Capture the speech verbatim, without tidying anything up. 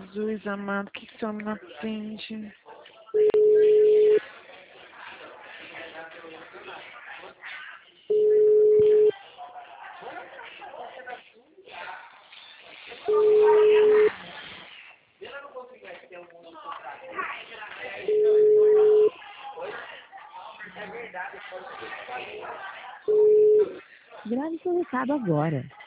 Jesus amado, que esse homem não atende. Grave seu recado agora.